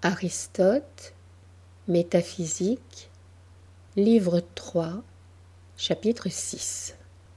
Aristote, Métaphysique, livre 3, chapitre 6.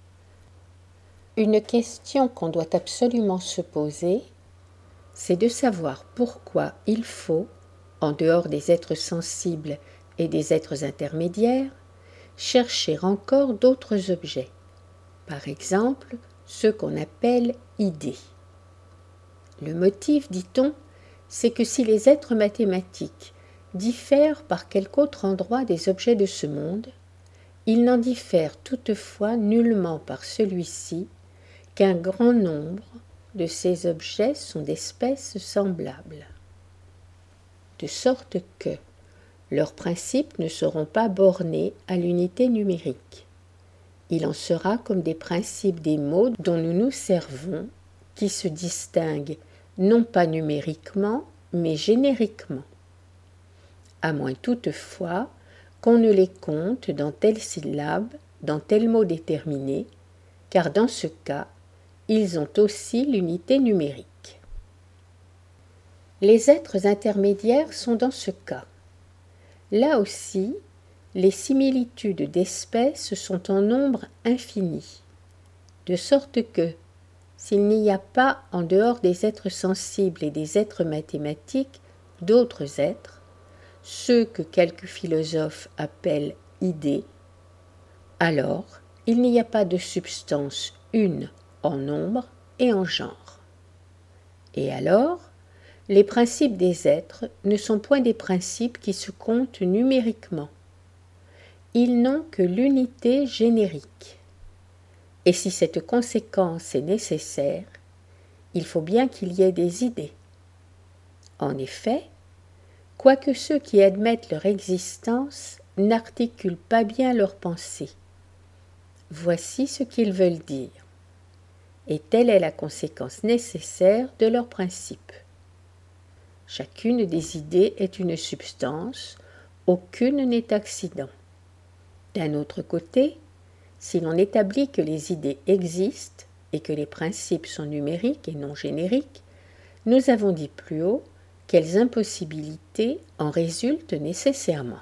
Une question qu'on doit absolument se poser, c'est de savoir pourquoi il faut, en dehors des êtres sensibles et des êtres intermédiaires, chercher encore d'autres objets, par exemple ceux qu'on appelle idées. Le motif, dit-on, c'est que si les êtres mathématiques diffèrent par quelque autre endroit des objets de ce monde, ils n'en diffèrent toutefois nullement par celui-ci qu'un grand nombre de ces objets sont d'espèces semblables. De sorte que leurs principes ne seront pas bornés à l'unité numérique. Il en sera comme des principes des mots dont nous nous servons, qui se distinguent non pas numériquement, mais génériquement, à moins toutefois qu'on ne les compte dans telle syllabe, dans tel mot déterminé, car dans ce cas, ils ont aussi l'unité numérique. Les êtres intermédiaires sont dans ce cas. Là aussi, les similitudes d'espèces sont en nombre infini, de sorte que, s'il n'y a pas, en dehors des êtres sensibles et des êtres mathématiques, d'autres êtres, ceux que quelques philosophes appellent idées, alors il n'y a pas de substance une en nombre et en genre. Et alors, les principes des êtres ne sont point des principes qui se comptent numériquement. Ils n'ont que l'unité générique. Et si cette conséquence est nécessaire, il faut bien qu'il y ait des idées. En effet, quoique ceux qui admettent leur existence n'articulent pas bien leurs pensées, voici ce qu'ils veulent dire. Et telle est la conséquence nécessaire de leurs principes. Chacune des idées est une substance, aucune n'est accident. D'un autre côté, si l'on établit que les idées existent et que les principes sont numériques et non génériques, nous avons dit plus haut quelles impossibilités en résultent nécessairement.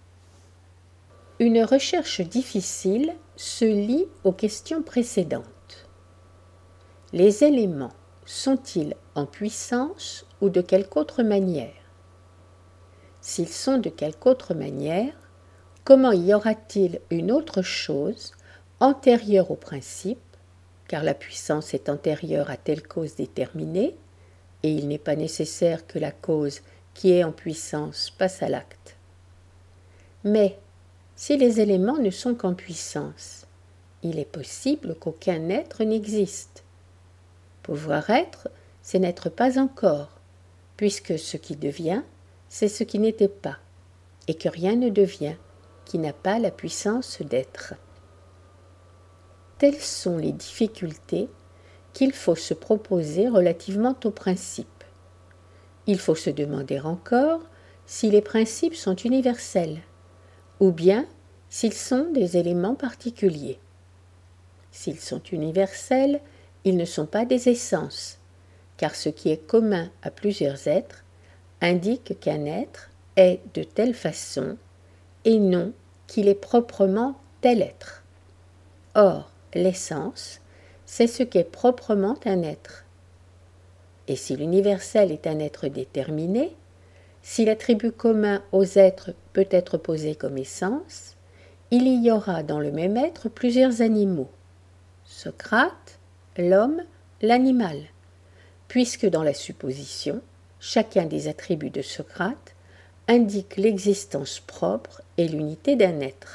Une recherche difficile se lie aux questions précédentes. Les éléments sont-ils en puissance ou de quelque autre manière? S'ils sont de quelque autre manière, comment y aura-t-il une autre chose antérieure au principe, car la puissance est antérieure à telle cause déterminée, et il n'est pas nécessaire que la cause qui est en puissance passe à l'acte. Mais, si les éléments ne sont qu'en puissance, il est possible qu'aucun être n'existe. Pouvoir être, c'est n'être pas encore, puisque ce qui devient, c'est ce qui n'était pas, et que rien ne devient, qui n'a pas la puissance d'être. Telles sont les difficultés qu'il faut se proposer relativement aux principes. Il faut se demander encore si les principes sont universels, ou bien s'ils sont des éléments particuliers. S'ils sont universels, ils ne sont pas des essences, car ce qui est commun à plusieurs êtres indique qu'un être est de telle façon, et non qu'il est proprement tel être. Or, l'essence, c'est ce qu'est proprement un être. Et si l'universel est un être déterminé, si l'attribut commun aux êtres peut être posé comme essence, il y aura dans le même être plusieurs animaux, Socrate, l'homme, l'animal, puisque dans la supposition, chacun des attributs de Socrate indique l'existence propre et l'unité d'un être.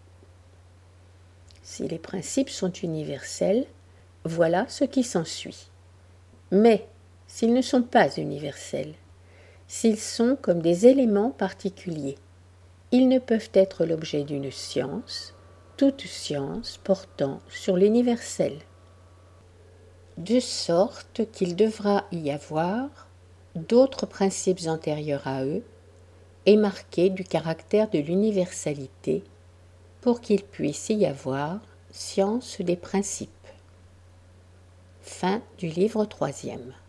Si les principes sont universels, voilà ce qui s'ensuit. Mais s'ils ne sont pas universels, s'ils sont comme des éléments particuliers, ils ne peuvent être l'objet d'une science, toute science portant sur l'universel. De sorte qu'il devra y avoir d'autres principes antérieurs à eux et marqués du caractère de l'universalité pour qu'il puisse y avoir science des principes. Fin du livre 3e.